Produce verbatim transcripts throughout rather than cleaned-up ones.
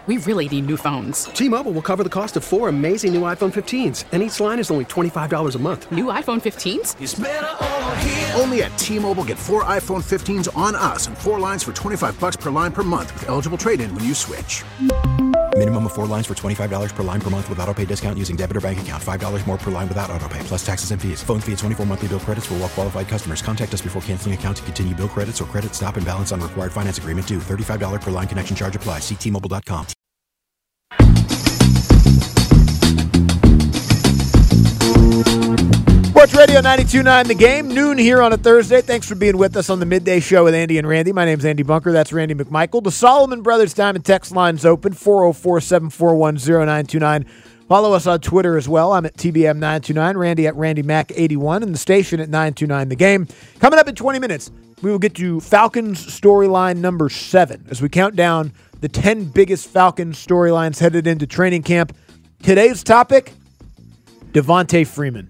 We really need new phones. T-Mobile will cover the cost of four amazing new iPhone fifteens, and each line is only twenty-five dollars a month. New iPhone fifteens? It's better over here. Only at T-Mobile, get four iPhone fifteens on us and four lines for twenty-five dollars per line per month with eligible trade-in when you switch. Minimum of four lines for twenty-five dollars per line per month with autopay discount using debit or bank account. five dollars more per line without autopay, plus taxes and fees. Phone fee at twenty-four monthly bill credits for well-qualified customers. Contact us before canceling account to continue bill credits or credit stop and balance on required finance agreement due. thirty-five dollars per line connection charge applies. See T Mobile dot com. Sports Radio ninety-two point nine The Game, noon here on a Thursday. Thanks for being with us on the Midday Show with Andy and Randy. My name's Andy Bunker. That's Randy McMichael. The Solomon Brothers Diamond text line's open, four oh four, seven four one, oh nine two nine. Follow us on Twitter as well. I'm at T B M nine two nine, Randy at Randy Mac eighty-one, and the station at nine two nine The Game. Coming up in twenty minutes, we will get to Falcons storyline number seven as we count down the ten biggest Falcons storylines headed into training camp. Today's topic, Devontae Freeman.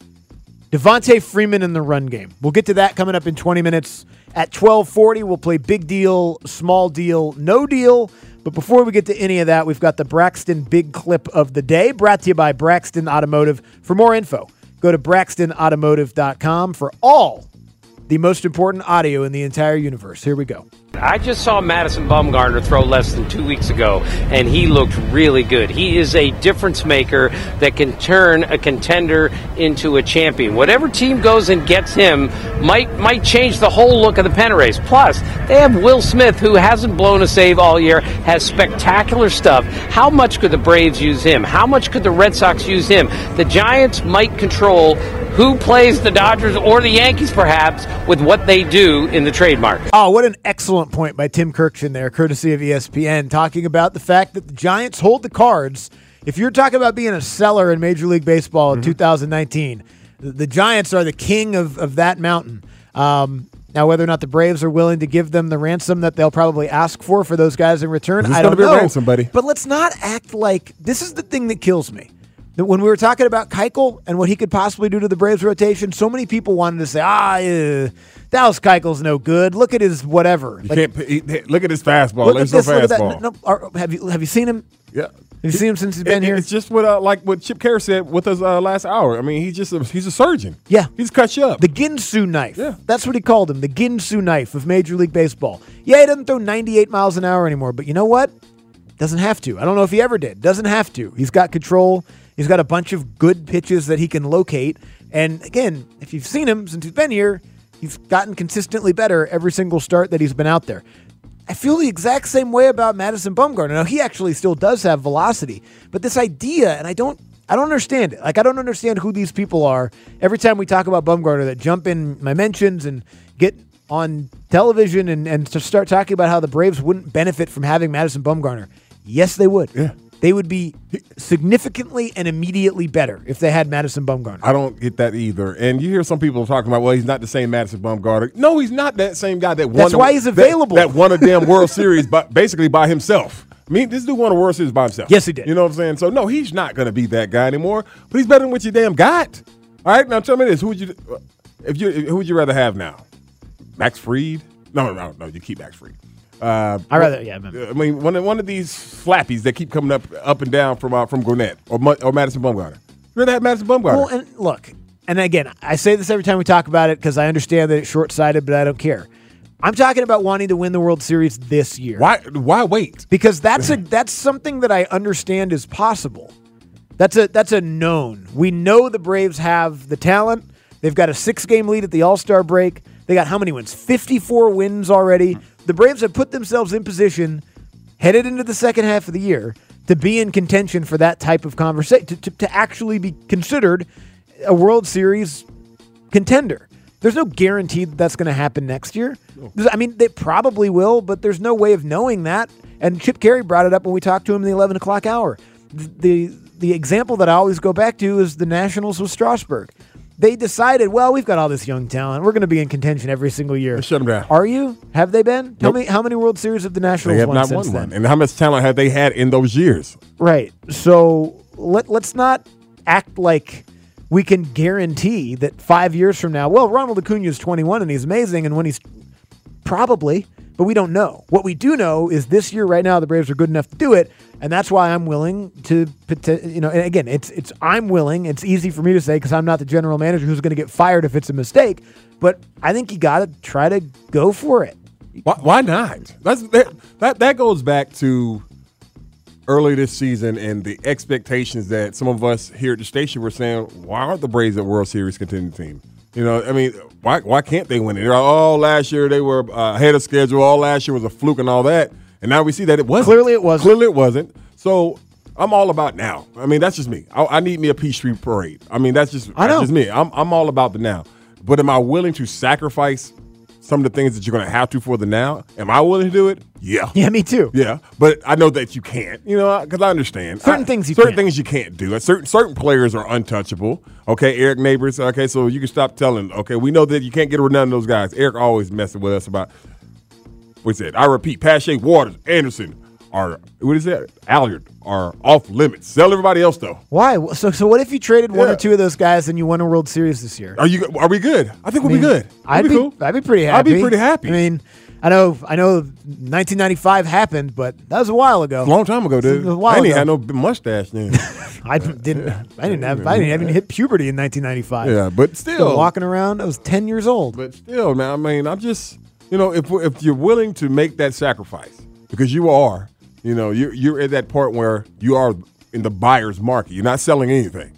Devontae Freeman in the run game. We'll get to that coming up in twenty minutes. At twelve forty, we'll play big deal, small deal, no deal. But before we get to any of that, we've got the Braxton Big Clip of the Day, brought to you by Braxton Automotive. For more info, go to braxton automotive dot com for all the most important audio in the entire universe. Here we go. I just saw Madison Bumgarner throw less than two weeks ago, and he looked really good. He is a difference maker that can turn a contender into a champion. Whatever team goes and gets him might might change the whole look of the pennant race. Plus, they have Will Smith, who hasn't blown a save all year, has spectacular stuff. How much could the Braves use him? How much could the Red Sox use him? The Giants might control who plays the Dodgers or the Yankees, perhaps, with what they do in the trade market. Oh, what an excellent point by Tim Kirkshin there, courtesy of E S P N, talking about the fact that the Giants hold the cards. If you're talking about being a seller in Major League Baseball in mm-hmm. two thousand nineteen, the, the Giants are the king of, of that mountain. Um, now, whether or not the Braves are willing to give them the ransom that they'll probably ask for for those guys in return, I don't be know. Ransom, buddy. But let's not act like this is the thing that kills me. That when we were talking about Keuchel and what he could possibly do to the Braves rotation, so many people wanted to say, ah, uh, Dallas Keuchel's no good. Look at his whatever. You like, can't, he, look at his fastball. Look at There's this, no look at that. fastball. No, no, are, have you have you seen him? Yeah. Have you seen him since he's been it, here? It's just what uh, like what Chip Carey said with us uh, last hour. I mean, he's just a, he's a surgeon. Yeah. He's cut you up. The Ginsu knife. Yeah. That's what he called him, the Ginsu knife of Major League Baseball. Yeah, he doesn't throw ninety-eight miles an hour anymore, but you know what? Doesn't have to. I don't know if he ever did. Doesn't have to. He's got control. He's got a bunch of good pitches that he can locate. And again, if you've seen him since he's been here, he's gotten consistently better every single start that he's been out there. I feel the exact same way about Madison Bumgarner. Now, he actually still does have velocity, but this idea, and I don't I don't understand it. Like, I don't understand who these people are every time we talk about Bumgarner that jump in my mentions and get on television and, and to start talking about how the Braves wouldn't benefit from having Madison Bumgarner. Yes, they would. Yeah. They would be significantly and immediately better if they had Madison Bumgarner. I don't get that either. And you hear some people talking about, well, he's not the same Madison Bumgarner. No, he's not that same guy that won. That's why he's available. That, that won a damn World Series by, basically by himself. I mean, this dude won a World Series by himself. Yes, he did. You know what I'm saying? So, no, he's not going to be that guy anymore. But he's better than what you damn got. All right, now tell me this. Who would you if you who would you rather have now? Max Fried? No, no, no, you keep Max Fried. Uh, I rather, yeah. I mean, one of, one of these flappies that keep coming up up and down from uh, from Gwinnett or or Madison Bumgarner. You'd rather have Madison Bumgarner. Well, and look, and again, I say this every time we talk about it because I understand that it's short-sighted, but I don't care. I'm talking about wanting to win the World Series this year. Why? Why wait? Because that's a that's something that I understand is possible. That's a that's a known. We know the Braves have the talent. They've got a six-game lead at the All-Star break. They got how many wins? fifty-four wins already. The Braves have put themselves in position, headed into the second half of the year, to be in contention for that type of conversation, to, to, to actually be considered a World Series contender. There's no guarantee that that's going to happen next year. I mean, they probably will, but there's no way of knowing that. And Chip Carey brought it up when we talked to him in the eleven o'clock hour. The, the example that I always go back to is the Nationals with Strasburg. They decided, well, we've got all this young talent. We're going to be in contention every single year. Let's shut them down. Are you? Have they been? Tell Nope. me, how many World Series have the Nationals They have won not since won then? one. And how much talent have they had in those years? Right. So let, let's not act like we can guarantee that five years from now, well, Ronald Acuna is twenty-one and he's amazing, and when he's probably but we don't know. What we do know is this year, right now, the Braves are good enough to do it, and that's why I'm willing to, you know, and again, it's it's I'm willing. It's easy for me to say because I'm not the general manager who's going to get fired if it's a mistake, but I think you got to try to go for it. Why, why not? That's that, that that goes back to early this season and the expectations that some of us here at the station were saying, why aren't the Braves a World Series contending team? You know, I mean, why why can't they win it? They're like, oh, last year they were uh, ahead of schedule. All last year was a fluke and all that. And now we see that it wasn't. Clearly it wasn't. Clearly it wasn't. So I'm all about now. I mean, that's just me. I, I need me a Peachtree Parade. I mean, that's just, I know. that's just me. I'm, I'm all about the now. But am I willing to sacrifice some of the things that you're going to have to for the now? Am I willing to do it? Yeah. Yeah, me too. Yeah, but I know that you can't, you know, because I understand. Certain I, things you certain can't. things you can't do. Certain certain players are untouchable. Okay, Eric Neighbors. Okay, so you can stop telling. Okay, we know that you can't get rid of none of those guys. Eric always messing with us about what's it? I repeat, Pache, Waters, Anderson are what is that? Allard are off limits. Sell everybody else though. Why? So so what if you traded one Yeah. or two of those guys and you won a World Series this year? Are you? Are we good? I think we'll I mean, be good. We'll I'd be, cool. I'd be pretty happy. I'd be pretty happy. I mean, I know, I know, nineteen ninety-five happened, but that was a while ago. A long time ago, dude. A while I didn't ago. have no mustache then. I didn't, I didn't have, I didn't even hit puberty in nineteen ninety-five. Yeah, but Still still walking around. I was ten years old. But still, man, I mean, I'm just, you know, if if you're willing to make that sacrifice, because you are, you know, you're you're at that part where you are in the buyer's market. You're not selling anything.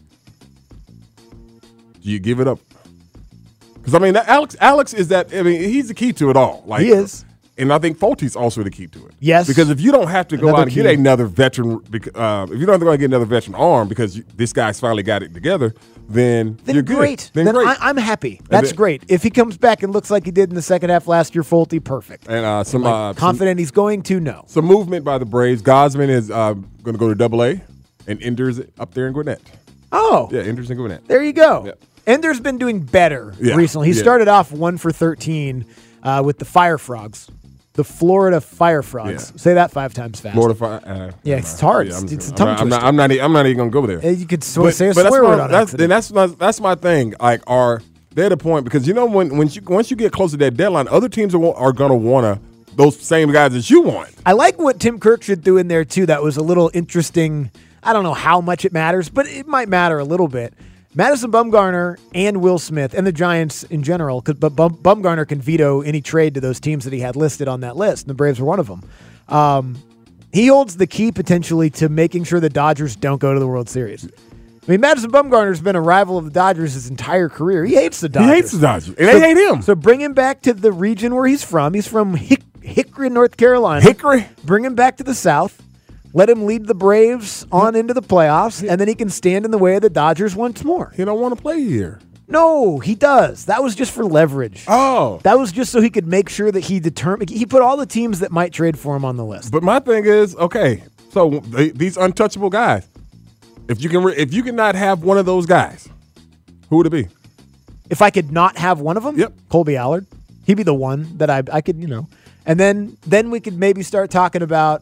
Do you give it up? Because I mean, that Alex, Alex is that. I mean, he's the key to it all. Like He is. and I think Fulton's also the key to it. Yes. Because if you don't have to go Another out and key. get another veteran, bec- uh, if you don't have to go out and get another veteran arm because you, this guy's finally got it together, then, Then you're good. great. Then, Then great. I, I'm happy. That's then- great. If he comes back and looks like he did in the second half last year, Fulte, perfect. and uh, some, uh, some Confident he's going to? No. some movement by the Braves. Gosman is uh, going to go to Double A, and Ender's up there in Gwinnett. Oh. Yeah, Ender's in Gwinnett. There you go. Yeah. Ender's been doing better Yeah, recently. He yeah. started off one for thirteen uh, with the Fire Frogs, the Florida Fire Frogs. Yeah. Say that five times fast. Florida Fire. Uh, Yeah, it's hard. I'm, It's a I'm tongue not, I'm not. twister. I'm not. e- I'm not even going to go there. Uh, You could sw- say a swear that's word my, on that's, accident. then that's my, that's my thing. Like, are they're the point because you know when when you once you get close to that deadline, other teams are, are going to want to those same guys that you want. I like what Tim Kirkwood threw in there, too. That was a little interesting. I don't know how much it matters, but it might matter a little bit. Madison Bumgarner and Will Smith and the Giants in general, 'cause- but Bum, Bumgarner can veto any trade to those teams that he had listed on that list, and the Braves were one of them. Um, he holds the key potentially to making sure the Dodgers don't go to the World Series. I mean, Madison Bumgarner's been a rival of the Dodgers his entire career. He hates the Dodgers. He hates the Dodgers, and they hate him. So bring him back to the region where he's from. He's from Hick- Hickory, North Carolina. Hickory. Bring him back to the South. Let him lead the Braves on into the playoffs, and then he can stand in the way of the Dodgers once more. He don't want to play here. No, he does. That was just for leverage. Oh, That was just so he could make sure that he determined. He put all the teams that might trade for him on the list. but my thing is okay. So they, these untouchable guys, if you can, re- if you cannot have one of those guys, who would it be? If I could not have one of them, Yep. Colby Allard, he'd be the one that I I could, you know. And then then we could maybe start talking about,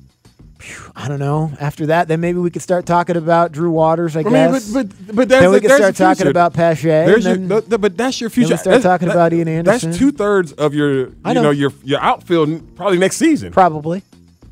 phew, I don't know. After that, then maybe we could start talking about Drew Waters, I, I mean, guess. but but but that's then we a- could there's start your talking future. about Pache. There's your, and then, th- th- but that's your future. we start That's- talking that- about Ian Anderson. That's two thirds of your, I you know. know, your your outfield probably next season. probably.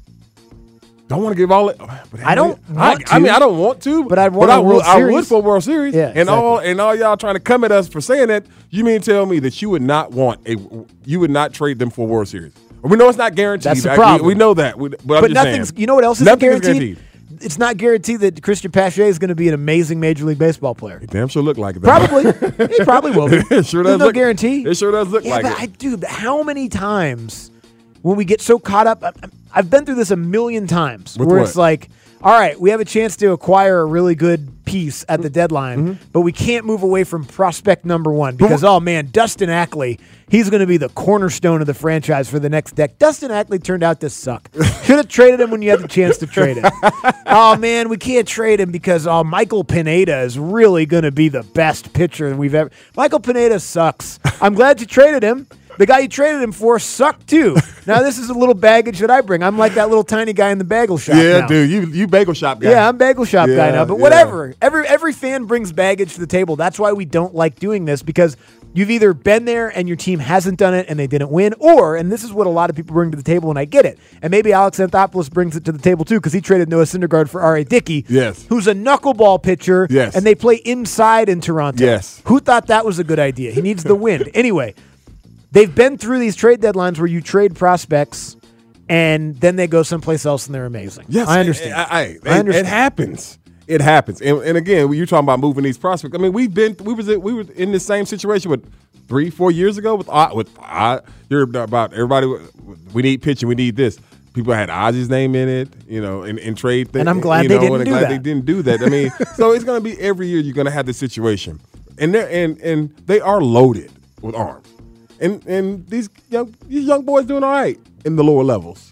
Don't want to give all it. But I don't I, want I mean, to. I don't want to. But I'd want I a World would, I would Series. for a World Series. Yeah, and all exactly. and all y'all trying to come at us for saying that. You mean to tell me that you would not want a, you would not trade them for a World Series? We know it's not guaranteed. That's the I- problem. We, we know that. We, but I'm But just nothing's. saying, You know what else isn't nothing guaranteed? is guaranteed. It's not guaranteed that Christian Pache is going to be an amazing Major League Baseball player. It damn sure look like it. though. Probably. He probably will be. It sure There's does no look- guarantee. It sure does look Yeah, like but it. I, dude, how many times when we get so caught up? I- I've been through this a million times With where what? it's like, all right, we have a chance to acquire a really good piece at the deadline, Mm-hmm. but we can't move away from prospect number one because, oh, man, Dustin Ackley, he's going to be the cornerstone of the franchise for the next decade. Dustin Ackley turned out to suck. Should have traded him when you had the chance to trade him. Oh, man, we can't trade him because oh, Michael Pineda is really going to be the best pitcher we've ever. Michael Pineda sucks. I'm glad you traded him. the guy you traded him for sucked too. Now this is a little baggage that I bring. I'm like that little tiny guy in the bagel shop. Yeah, now. dude, you you bagel shop guy. Yeah, I'm bagel shop yeah, guy now. But yeah. whatever. Every every fan brings baggage to the table. That's why we don't like doing this, because you've either been there and your team hasn't done it and they didn't win, or, and this is what a lot of people bring to the table, and I get it, and maybe Alex Anthopoulos brings it to the table too, because he traded Noah Syndergaard for R A. Dickey, Yes. who's a knuckleball pitcher, Yes. and they play inside in Toronto. Yes. Who thought that was a good idea? He needs the wind. Anyway, they've been through these trade deadlines where you trade prospects and then they go someplace else and they're amazing. Yes, I understand. I, I, I understand. It happens. It happens. And, and again, when you're talking about moving these prospects, I mean, we've been we was we were in the same situation with three, four years ago with uh, with uh, you're about everybody. We need pitching. We need this. People had Ozzy's name in it, you know, in, in trade. Thing, And I'm glad you they know, didn't and do glad that. They didn't do that. I mean, so it's going to be every year you're going to have this situation, and they and and they are loaded with arms, and and these young these young boys doing all right in the lower levels.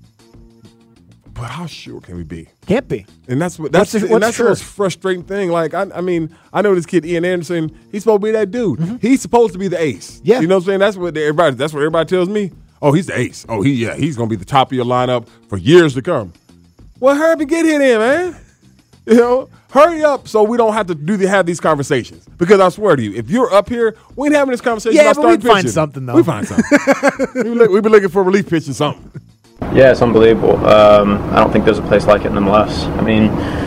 But how sure can we be? Can't be. And that's what that's What's the- and what's that's sure? the most frustrating thing. Like I, I mean, I know this kid Ian Anderson. He's supposed to be that dude. Mm-hmm. He's supposed to be the ace. Yeah. you know what I'm saying. That's what they- everybody. That's what everybody tells me. Oh, he's the ace. Oh, he yeah, he's gonna be the top of your lineup for years to come. Well, hurry up and get here, then, man. You know, hurry up so we don't have to do the, have these conversations. Because I swear to you, if you're up here, we ain't having this conversation. Yeah, about but we'd starting find pitching. something, though. We find something. we be look, we be looking for relief pitching something. Yeah, it's unbelievable. Um, I don't think there's a place like it in M L S. I mean,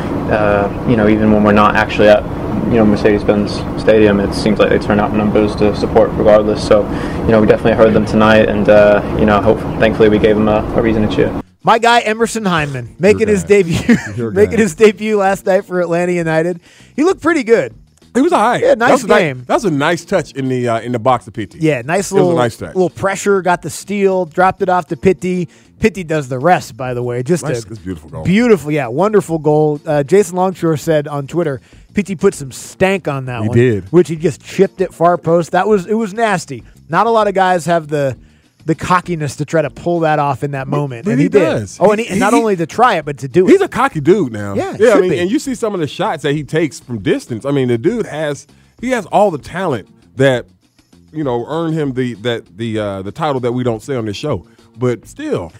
uh, you know, even when we're not actually at, you know, Mercedes-Benz Stadium, it seems like they turn out numbers to support regardless. So, you know, we definitely heard them tonight, and uh, you know, hope, thankfully we gave them a, a reason to cheer. My guy Emerson Hyndman making his guy. debut, Your making guy. his debut last night for Atlanta United. He looked pretty good. It was all right. Yeah, nice that was a game. Nice, that was a nice touch in the uh, in the box of Pitti. Yeah, nice It was a little nice touch. little pressure. Got the steal, dropped it off to Pitti. Pitti does the rest, by the way. Just Nice, a it's a beautiful goal. Beautiful, yeah, wonderful goal. Uh, Jason Longshore said on Twitter, Pitti put some stank on that He one. did. Which he just chipped at far post. That was it was nasty. Not a lot of guys have the the cockiness to try to pull that off in that moment, but and he he, did. does. Oh, and, he, He- and not he- only to try it, but to do it. He's a cocky dude now. Yeah, yeah. I should mean, be. and you see some of the shots that he takes from distance. I mean, the dude has he has all the talent that you know earned him the that the uh, the title that we don't say on this show. But still,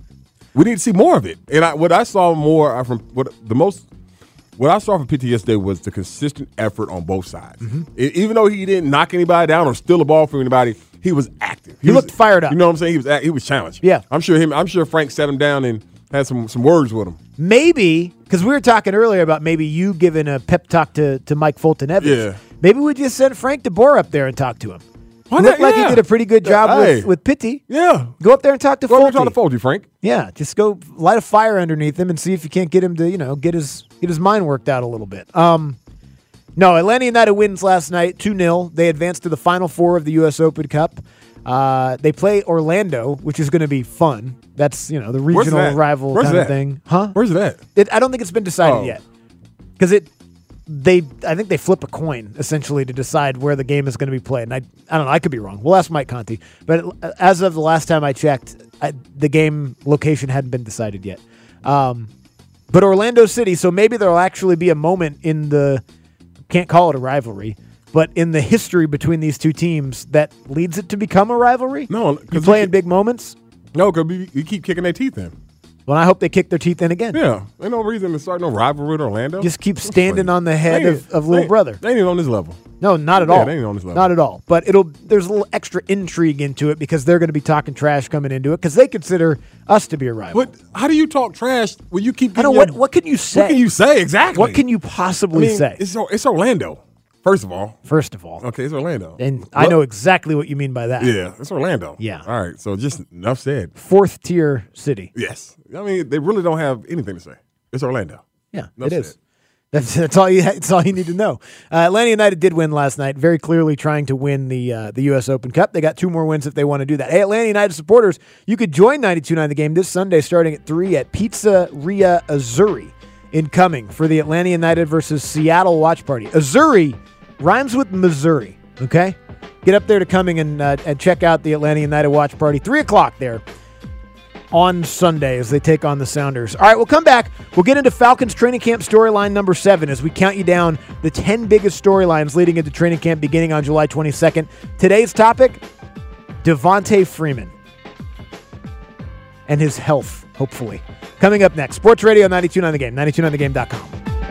we need to see more of it. And I, what I saw more uh, from what the most. What I saw from P T yesterday was the consistent effort on both sides. Mm-hmm. E- even though he didn't knock anybody down or steal a ball from anybody, he was active. He was- looked fired up. You know what I'm saying? He was act- he was challenged. Yeah. I'm sure him. I'm sure Frank sat him down and had some some words with him. Maybe, because we were talking earlier about maybe you giving a pep talk to, to Mike Fulton Evans. Yeah. Maybe we just sent Frank DeBoer up there and talk to him. Why He looked not? like Yeah. he did a pretty good job Hey. with, with Pitti. Yeah. Go up there and talk to Go over Fulton. and talk to Foldy, Frank. Yeah, just go light a fire underneath him and see if you can't get him to, you know, get his get his mind worked out a little bit. Um, no, Atlanta United wins last night two nil. They advance to the Final Four of the U S Open Cup. Uh, they play Orlando, which is going to be fun. That's, you know, the Where's regional that? rival Where's kind of that? thing. Huh? Where's it at? It, I don't think it's been decided Oh. yet. Because it, they, I think they flip a coin essentially to decide where the game is going to be played. And I, I don't know. I could be wrong. We'll ask Mike Conti. But as of the last time I checked, I, the game location hadn't been decided yet. Um, but Orlando City. So maybe there'll actually be a moment in the, can't call it a rivalry, but in the history between these two teams that leads it to become a rivalry. No, you 'cause play we in big moments. No, because we, we keep kicking their teeth in. Well, I hope they kick their teeth in again. Yeah. Ain't no reason to start no rivalry with Orlando. Just keep That's standing funny. on the head They ain't- of, of they little ain't- brother. They ain't even on this level. No, not at Yeah, all. they ain't on this level. Not at all. But it'll there's a little extra intrigue into it because they're going to be talking trash coming into it because they consider us to be a rival. But how do you talk trash when you keep I know getting what your- what can you say? What can you say exactly? What can you I possibly mean, say? It's, it's Orlando, first of all. First of all, Okay, it's Orlando. and I Look- know exactly what you mean by that. Yeah, it's Orlando. Yeah. All right, so just enough said. Fourth tier city. Yes. I mean, they really don't have anything to say. It's Orlando. Yeah, Enough it is. said. That's that's all you that's all you need to know. Uh, Atlanta United did win last night, very clearly trying to win the uh, the U S Open Cup. They got two more wins if they want to do that. Hey, Atlanta United supporters, you could join ninety-two point nine The Game this Sunday starting at three at Pizzeria Azzurri in Cumming for the Atlanta United versus Seattle watch party. Azzurri rhymes with Missouri, okay? Get up there to Cumming and, uh, and check out the Atlanta United watch party. three o'clock there on Sunday as they take on the Sounders. All right, we'll come back. We'll get into Falcons training camp storyline number seven as we count you down the ten biggest storylines leading into training camp beginning on July twenty-second. Today's topic, Devontae Freeman and his health, hopefully. Coming up next, Sports Radio ninety-two point nine The Game, ninety-two point nine the game dot com.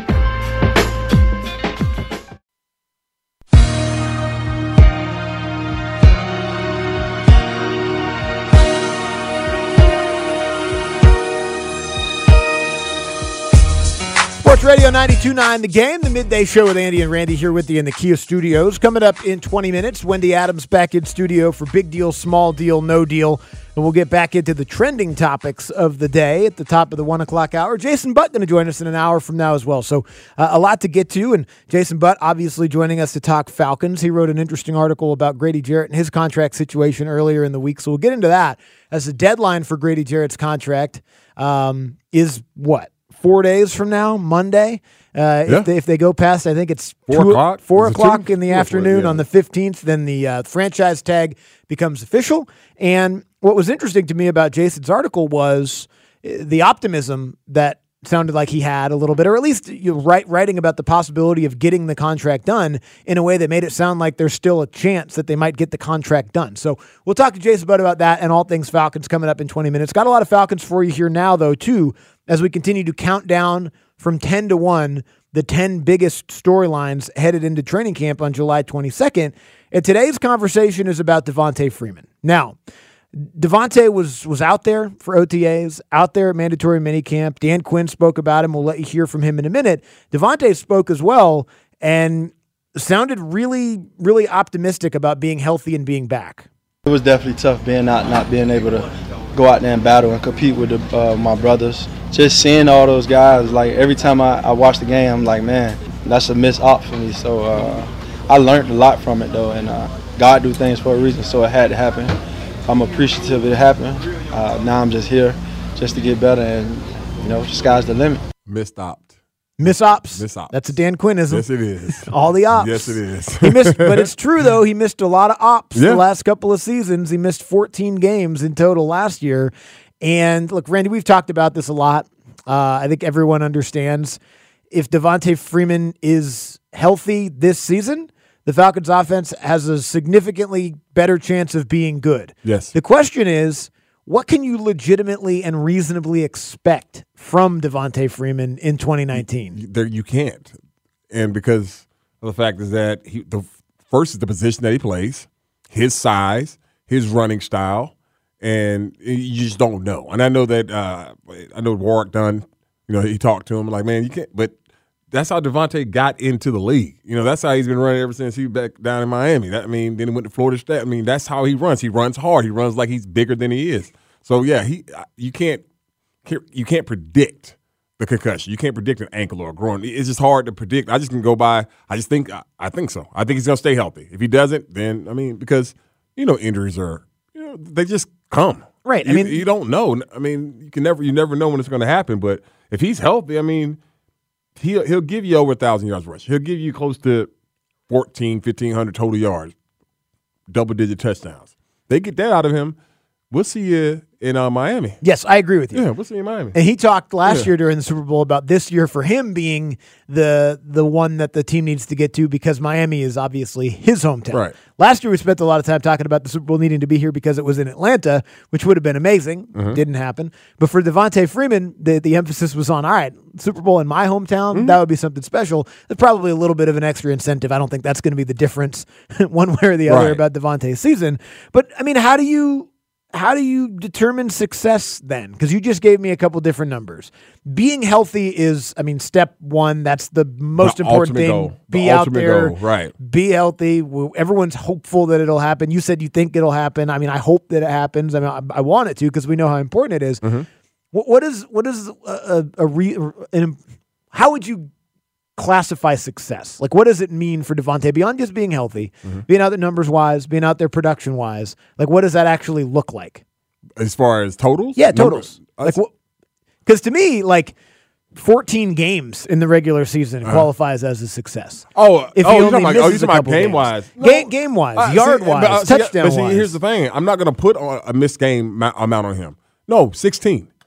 Sports Radio ninety-two point nine The Game, the midday show with Andy and Randy here with you in the Kia Studios. Coming up in twenty minutes, Wendy Adams back in studio for Big Deal, Small Deal, No Deal. And we'll get back into the trending topics of the day at the top of the one o'clock hour. Jason Butt going to join us in an hour from now as well. So uh, a lot to get to. And Jason Butt obviously joining us to talk Falcons. He wrote an interesting article about Grady Jarrett and his contract situation earlier in the week. So we'll get into that as the deadline for Grady Jarrett's contract um, is what? Four days from now, Monday. Uh, yeah. if, they, if they go past, I think it's four two, o'clock. Four Is it o'clock two? in the Four afternoon o'clock, yeah. on the fifteenth. Then the uh, franchise tag becomes official. And what was interesting to me about Jason's article was the optimism that sounded like he had a little bit, or at least you know, write, writing about the possibility of getting the contract done in a way that made it sound like there's still a chance that they might get the contract done. So we'll talk to Jason Butt about that and all things Falcons coming up in twenty minutes. Got a lot of Falcons for you here now, though, too, as we continue to count down from ten to one the ten biggest storylines headed into training camp on July twenty-second. And today's conversation is about Devontae Freeman. Now, Devontae was was out there for O T As, out there at mandatory minicamp. Dan Quinn spoke about him. We'll let you hear from him in a minute. Devontae spoke as well and sounded really, really optimistic about being healthy and being back. It was definitely tough being out, not being able to go out there and battle and compete with the, uh, my brothers. Just seeing all those guys, like every time I, I watch the game, I'm like, man, that's a missed op for me. So uh, I learned a lot from it, though, and uh, God do things for a reason, so it had to happen. I'm appreciative it happened. Uh, now I'm just here just to get better, and, you know, the sky's the limit. Missed opt. Miss ops. Miss ops. That's a Dan Quinnism. Yes, it is. All the ops. Yes, it is. he missed, but it's true, though. He missed a lot of ops Yeah. the last couple of seasons. He missed fourteen games in total last year. And, look, Randy, we've talked about this a lot. Uh, I think everyone understands if Devontae Freeman is healthy this season, the Falcons offense has a significantly better chance of being good. Yes. The question is, what can you legitimately and reasonably expect from Devontae Freeman in twenty nineteen? There, you can't. And because of the fact is that he, the first is the position that he plays, his size, his running style, and you just don't know. And I know that uh, I know Warwick Dunn, you know, he talked to him like, man, you can't. But that's how Devontae got into the league. You know, that's how he's been running ever since he was back down in Miami. That, I mean, then he went to Florida State. I mean, that's how he runs. He runs hard. He runs like he's bigger than he is. So yeah, he you can't you can't predict the concussion. You can't predict an ankle or a groin. It's just hard to predict. I just can go by. I just think I, I think so. I think he's gonna stay healthy. If he doesn't, then I mean, because you know injuries are you know they just come. Right. You, I mean, you don't know. I mean, you can never you never know when it's going to happen. But if he's healthy, I mean, he'll he'll give you over a thousand yards rush. He'll give you close to fourteen, fifteen hundred total yards, double digit touchdowns. They get that out of him. We'll see you in uh, Miami. Yes, I agree with you. Yeah, we'll see you in Miami. And he talked last Yeah. year during the Super Bowl about this year for him being the the one that the team needs to get to because Miami is obviously his hometown. Right. Last year we spent a lot of time talking about the Super Bowl needing to be here because it was in Atlanta, which would have been amazing. Mm-hmm. Didn't happen. But for Devontae Freeman, the, the emphasis was on, all right, Super Bowl in my hometown, Mm-hmm. that would be something special. There's probably a little bit of an extra incentive. I don't think that's going to be the difference one way or the other Right. about Devontae's season. But, I mean, how do you... How do you determine success then? Because you just gave me a couple different numbers. Being healthy is, I mean, step one. That's the most The important ultimate thing. goal. The Be out ultimate there. goal, right. Be healthy. Everyone's hopeful that it'll happen. You said you think it'll happen. I mean, I hope that it happens. I mean, I, I want it to because we know how important it is. Mm-hmm. What, what is what is a, a, a re, an, how would you classify success? Like, what does it mean for Devontae beyond just being healthy, Mm-hmm. being out there numbers wise, being out there production wise? Like, what does that actually look like? As far as totals? Yeah, totals. Numbers? Like, because to me, like fourteen games in the regular season Uh-huh. qualifies as a success. Oh, If oh, he you're only talking about, oh, misses you're a talking about couple game games. wise. Game- game-wise, Uh, see, yard-wise, but, uh, see, touchdown-wise. But see, here's the thing. I'm not going to put on a missed game ma- amount on him. No, sixteen.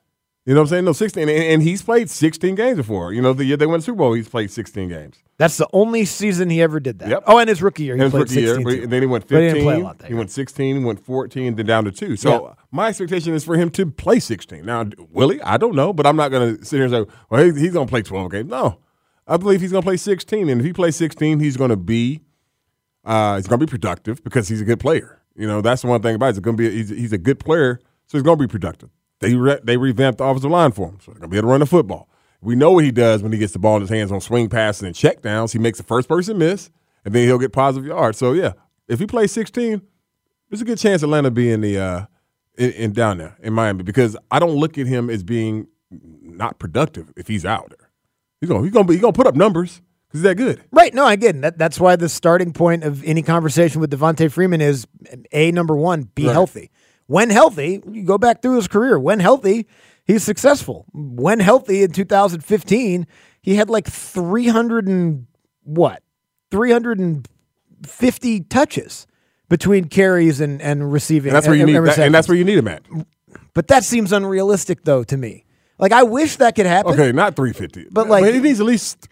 You know what I'm saying? No, sixteen, and, and he's played sixteen games before. You know, the year they won the Super Bowl, he's played sixteen games. That's the only season he ever did that. Yep. Oh, and his rookie year, he and played his rookie sixteen. year, but then he went But he fifteen. didn't play a lot that he year. went sixteen, went fourteen, then down to two. So Yeah. my expectation is for him to play sixteen. Now, will he? I don't know, but I'm not going to sit here and say, well, he, he's going to play twelve games. No, I believe he's going to play sixteen, and if he plays sixteen, he's going to be uh, he's going to be productive because he's a good player. You know, that's the one thing about it. It's going to be he's, he's a good player, so he's going to be productive. They re- they revamped the offensive line for him, so they're going to be able to run the football. We know what he does when he gets the ball in his hands on swing passes and check downs. He makes the first person miss, and then he'll get positive yards. So, yeah, if he plays sixteen, there's a good chance Atlanta be in the uh, in, in down there in Miami because I don't look at him as being not productive if he's out there. He's going he's going he's going to put up numbers because he's that good. Right. No, I get it. That, that's why the starting point of any conversation with Devontae Freeman is, A, number one, be Right. healthy. When healthy, you go back through his career. When healthy, he's successful. When healthy in two thousand fifteen, he had like three hundred and what? three hundred fifty touches between carries and, and receiving. And that's where you and, need and that, and that's where you need him at. But that seems unrealistic, though, to me. Like, I wish that could happen. Okay, not three fifty. But, like- but he needs at least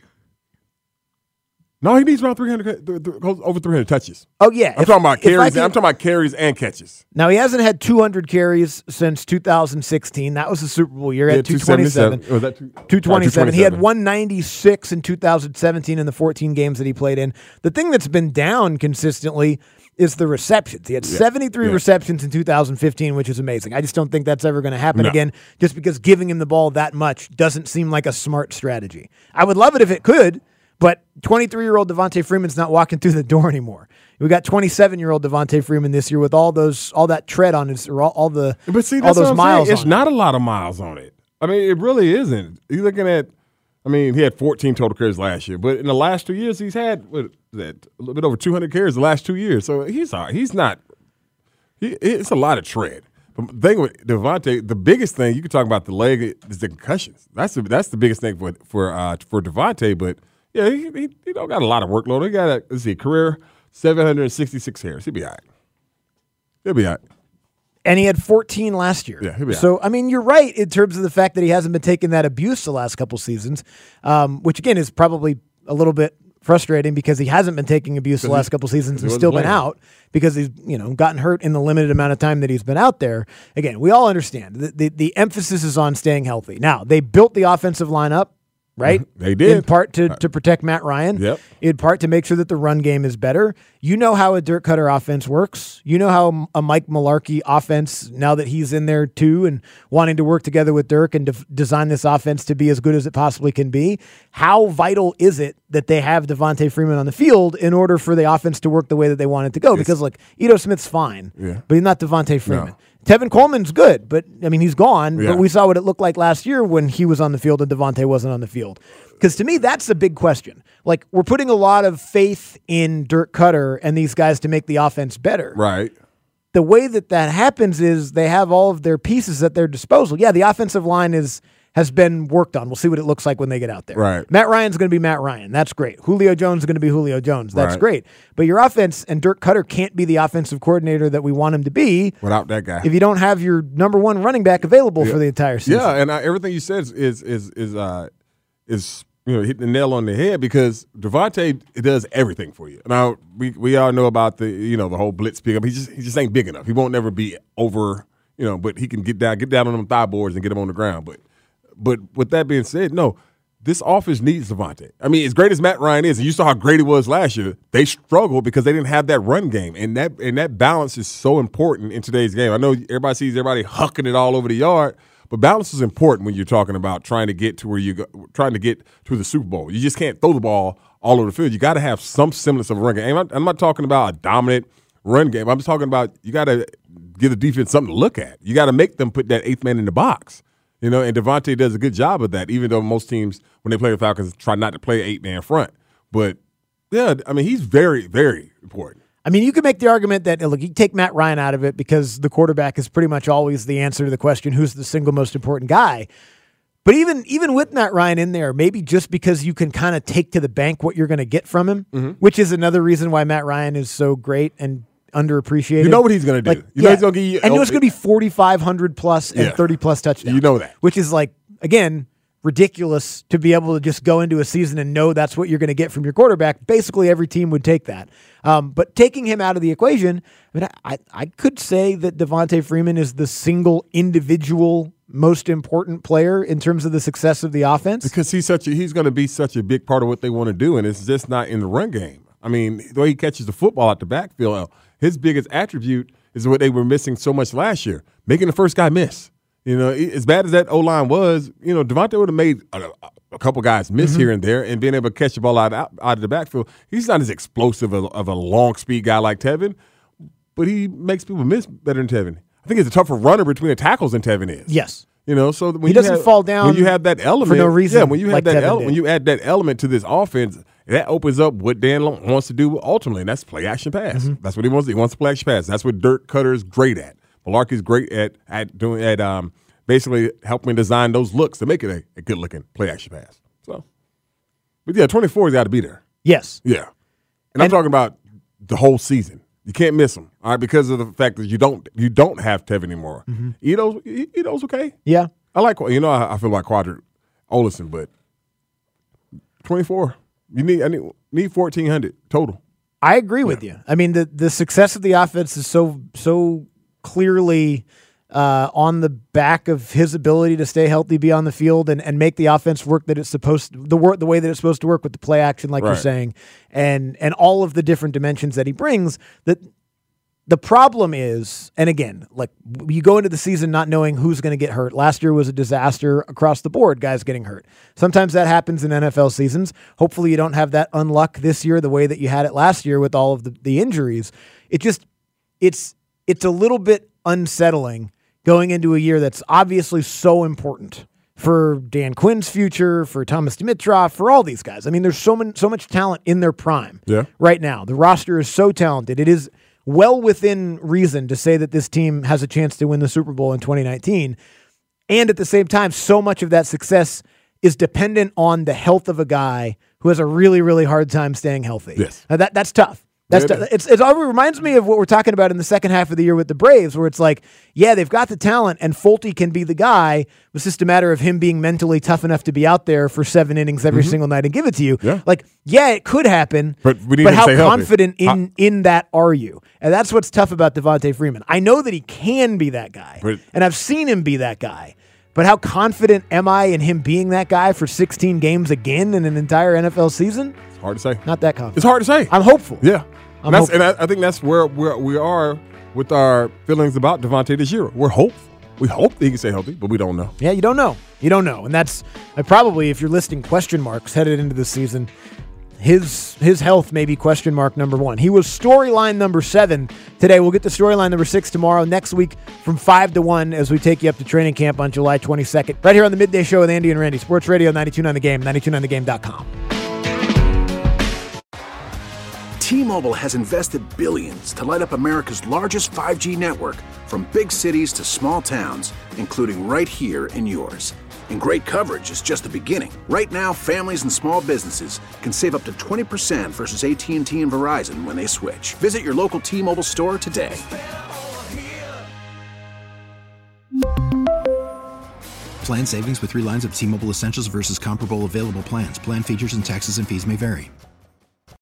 No, he needs around three hundred, th- th- over three hundred touches. Oh, yeah. I'm If- talking about if I carries. could- I'm talking about carries and catches. Now, he hasn't had two hundred carries since two thousand sixteen. That was the Super Bowl year Yeah, at two twenty-seven. two seventy-seven. Was that two- two twenty-seven. uh, He had one ninety-six in two thousand seventeen in the fourteen games that he played in. The thing that's been down consistently is the receptions. He had Yeah. seventy-three Yeah. receptions in two thousand fifteen, which is amazing. I just don't think that's ever going to happen No. again, just because giving him the ball that much doesn't seem like a smart strategy. I would love it if it could, but twenty-three-year-old Devontae Freeman's not walking through the door anymore. We got twenty-seven-year-old Devontae Freeman this year with all those, all that tread on his, or all, all the, But see, all that's those what I'm miles. saying. It's on it. not a lot of miles on it. I mean, it really isn't. You're looking at, I mean, he had fourteen total carries last year, but in the last two years, he's had what is that, a little bit over two hundred carries the last two years. So he's all right. He's not. He, it's a lot of tread. But the thing with Devontae, the biggest thing you can talk about the leg is the concussions. That's the that's the biggest thing for for uh, for Devontae. But yeah, he, he he don't got a lot of workload. He got a let's see, career seven hundred sixty-six carries. He'll be all right. He'll be all right. And he had fourteen last year. Yeah, he'll be so, I mean, you're right in terms of the fact that he hasn't been taking that abuse the last couple seasons, um, which, again, is probably a little bit frustrating because he hasn't been taking abuse the last couple seasons he and wasn't still been playing. out because he's, you know, gotten hurt in the limited amount of time that he's been out there. Again, we all understand the, the, the emphasis is on staying healthy. Now, they built the offensive line up, right? They did. In part to, to protect Matt Ryan. Yep. In part to make sure that the run game is better. You know how a Dirk Cutter offense works. You know how a Mike Mularkey offense, now that he's in there too and wanting to work together with Dirk and de- design this offense to be as good as it possibly can be. How vital is it that they have Devontae Freeman on the field in order for the offense to work the way that they want it to go? Because, look, Ito Smith's fine, Yeah. but he's not Devontae Freeman. No. Tevin Coleman's good, but, I mean, he's gone. Yeah. But we saw what it looked like last year when he was on the field and Devontae wasn't on the field. Because to me, that's the big question. Like, we're putting a lot of faith in Dirk Cutter and these guys to make the offense better. Right. The way that that happens is they have all of their pieces at their disposal. Yeah, the offensive line is has been worked on. We'll see what it looks like when they get out there. Right. Matt Ryan's going to be Matt Ryan. That's great. Julio Jones is going to be Julio Jones. That's Right. great. But your offense and Dirk Cutter can't be the offensive coordinator that we want him to be Without that guy. if you don't have your number one running back available for the entire season. Yeah, and I, everything you said is is is is, uh, is you know hitting the nail on the head because Devontae does everything for you. Now we we all know about the you know the whole blitz pickup. He just he just ain't big enough. He won't never be over you know, but he can get down get down on them thigh boards and get them on the ground. But but with that being said, no. This offense needs Devontae. I mean, as great as Matt Ryan is, and you saw how great he was last year, they struggled because they didn't have that run game. And that and that balance is so important in today's game. I know everybody sees everybody hucking it all over the yard, but balance is important when you're talking about trying to get to where you go, trying to get to the Super Bowl. You just can't throw the ball all over the field. You got to have some semblance of a run game. I'm not, I'm not talking about a dominant run game. I'm just talking about you got to give the defense something to look at. You got to make them put that eighth man in the box. You know, and Devontae does a good job of that, even though most teams, when they play the Falcons, try not to play eight-man front. But, yeah, I mean, he's very, very important. I mean, you could make the argument that, look, you take Matt Ryan out of it because the quarterback is pretty much always the answer to the question, who's the single most important guy? But even even with Matt Ryan in there, maybe just because you can kind of take to the bank what you're going to get from him, Mm-hmm. which is another reason why Matt Ryan is so great and underappreciated. You know what he's going to do. Like, you know yeah. he's going to give you. And you know it's going to be forty-five hundred plus and Yeah. thirty plus touchdowns. You know that. Which is like, again, ridiculous to be able to just go into a season and know that's what you're going to get from your quarterback. Basically, every team would take that. Um, but taking him out of the equation, I mean, I, I could say that Devontae Freeman is the single individual most important player in terms of the success of the offense. Because he's such a, he's going to be such a big part of what they want to do, and it's just not in the run game. I mean, the way he catches the football out the backfield, his biggest attribute is what they were missing so much last year, making the first guy miss. You know, as bad as that O-line was, you know, Devontae would have made a, a couple guys miss mm-hmm. here and there, and being able to catch the ball out, out, out of the backfield. He's not as explosive of, of a long speed guy like Tevin, but he makes people miss better than Tevin. I think he's a tougher runner between the tackles than Tevin is. Yes. You know, so when he you doesn't have, fall down when you have that element for no reason. Yeah, when you have like that Tevin ele- did. when you add that element to this offense, that opens up what Dan wants to do ultimately, and that's play action pass. Mm-hmm. That's what he wants. He wants to play action pass. That's what Dirk Cutter is great at. Malarkey's great at at doing at um. basically helping design those looks to make it a, a good-looking play-action pass. So, but yeah, twenty-four's got to be there. Yes. Yeah. And, and I'm talking about the whole season. You can't miss them, all right, because of the fact that you don't you don't have Tevin anymore. Mm-hmm. Ito's, Ito's okay. Yeah. I like, you know, I, I feel like Quadric Olison, but twenty-four, you need I need, need fourteen hundred total. I agree yeah. with you. I mean, the, the success of the offense is so so clearly – Uh, on the back of his ability to stay healthy, be on the field, and, and make the offense work that it's supposed to, the work the way that it's supposed to work with the play action, like right. you're saying, and and all of the different dimensions that he brings. That the problem is, and again, like you go into the season not knowing who's going to get hurt. Last year was a disaster across the board, guys getting hurt. Sometimes that happens in N F L seasons. Hopefully, you don't have that unluck this year the way that you had it last year with all of the, the injuries. It just it's it's a little bit unsettling going into a year that's obviously so important for Dan Quinn's future, for Thomas Dimitroff, for all these guys. I mean, there's so many, so much talent in their prime yeah. right now. The roster is so talented. It is well within reason to say that this team has a chance to win the Super Bowl in twenty nineteen. And at the same time, so much of that success is dependent on the health of a guy who has a really, really hard time staying healthy. Yes. Now that that's tough. That's yeah, t- it's, it's, it reminds me of what we're talking about in the second half of the year with the Braves, where it's like, yeah, they've got the talent, and Fulte can be the guy. It's just a matter of him being mentally tough enough to be out there for seven innings every mm-hmm. single night and give it to you. Yeah. Like, yeah, it could happen, but, we but how stay confident healthy. in, how- in that are you? And that's what's tough about Devontae Freeman. I know that he can be that guy, but, and I've seen him be that guy. But how confident am I in him being that guy for sixteen games again in an entire N F L season? It's hard to say. Not that confident. It's hard to say. I'm hopeful. Yeah. I'm and, that's, and I, I think that's where, where we are with our feelings about Devontae this year. We're hopeful. We hope that he can stay healthy, but we don't know. Yeah, you don't know. You don't know. And that's uh, probably, if you're listing question marks headed into the season, his his health may be question mark number one. He was storyline number seven today. We'll get to storyline number six tomorrow. Next week from five to one as we take you up to training camp on July twenty-second. Right here on the Midday Show with Andy and Randy. Sports Radio ninety-two point nine The Game, ninety-two point nine the game dot com. T-Mobile has invested billions to light up America's largest five G network, from big cities to small towns, including right here in yours. And great coverage is just the beginning. Right now, families and small businesses can save up to twenty percent versus A T and T and Verizon when they switch. Visit your local T-Mobile store today. Plan savings with three lines of T-Mobile Essentials versus comparable available plans. Plan features and taxes and fees may vary.